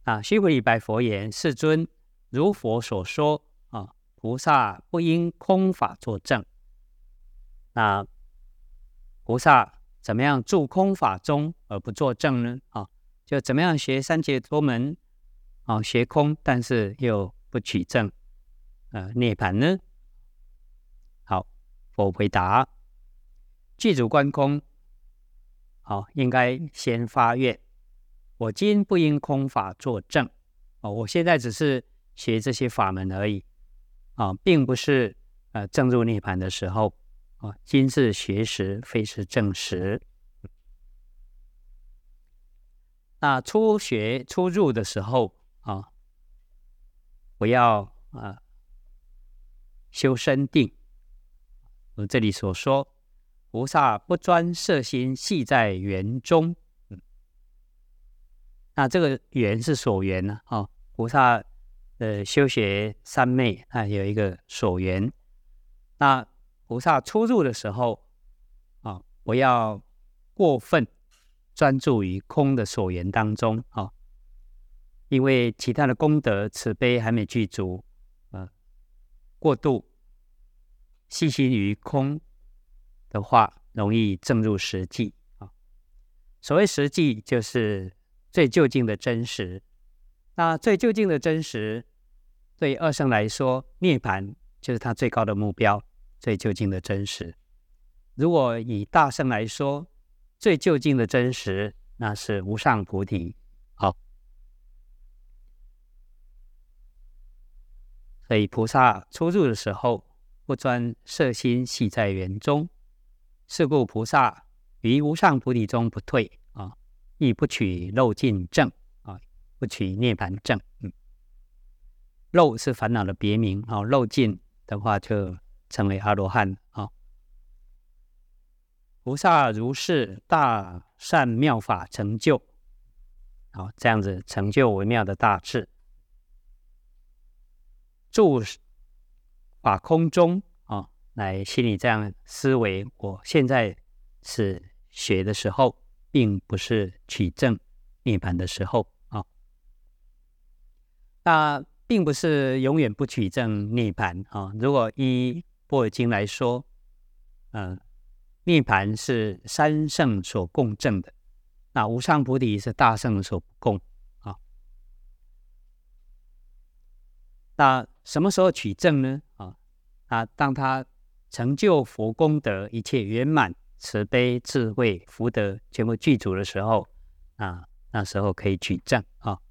须菩提白佛言：世尊，如佛所说菩萨不因空法作证。那菩萨怎么样住空法中而不作证呢？就怎么样学三解脱门学空，但是又不取证涅槃呢？好，佛回答：具足观空，应该先发愿，我今不因空法作证。我现在只是学这些法门而已并不是证入涅槃的时候今是学时，非是证时。那初学初入的时候不要修身定。我这里所说，菩萨不专摄心系在缘中。那这个缘是所缘菩萨修学三昧有一个所缘。那菩萨初入的时候不要过分专注于空的所缘当中因为其他的功德慈悲还没具足过度细心于空的话，容易证入实际所谓实际，就是最究竟的真实。那最究竟的真实，对二圣来说，涅槃就是他最高的目标，最究竟的真实。如果以大圣来说，最究竟的真实，那是无上菩提。所以菩萨初入的时候，不专摄心系在缘中，是故菩萨于无上菩提中不退亦不取漏尽证不取涅槃证。漏是烦恼的别名漏尽的话就成为阿罗汉菩萨如是大善妙法成就这样子成就微妙的大智，住法空中来心里这样思维，我现在是学的时候，并不是取证涅槃的时候那并不是永远不取证涅槃如果依般若经来说涅槃是三圣所共证的，那无上菩提是大圣所不共那什么时候取证呢当他成就佛功德，一切圆满慈悲智慧福德全部具足的时候那时候可以取证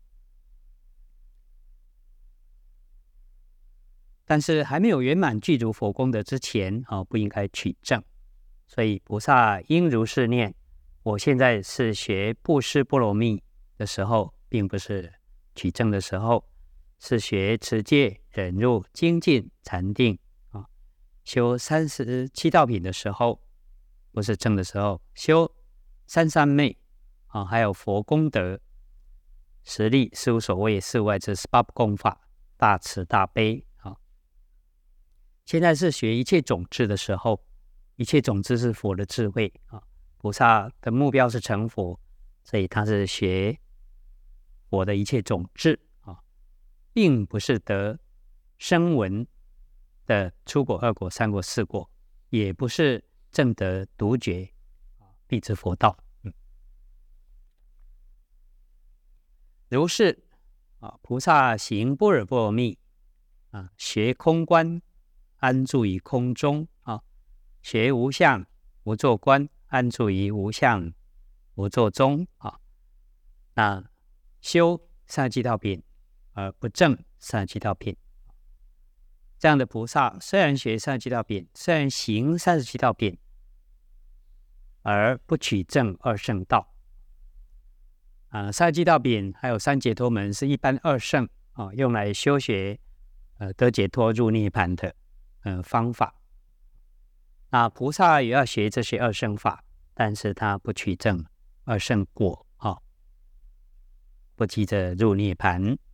但是还没有圆满具足佛功德之前不应该取证。所以菩萨应如是念，我现在是学布施波罗蜜的时候，并不是取证的时候，是学持戒忍辱精进禅定修37道品的时候，不是证的时候，修三三昧还有佛功德十力事无所谓事无碍这18功法大慈大悲现在是学一切种智的时候，一切种智是佛的智慧菩萨的目标是成佛，所以他是学佛的一切种智并不是得声闻的初果二果三果四果，也不是证得独觉必知佛道如是菩萨行般若波罗蜜学空观安住于空中学无相无作观安住于无相无作中那修37道品而不证37道品，这样的菩萨虽然学37道品，虽然行37道品，而不取证二圣道37道品还有三解脱门是一般二圣用来修学得解脱入涅槃的方法。那菩萨也要学这些二圣法，但是他不取证二圣果不急着入涅槃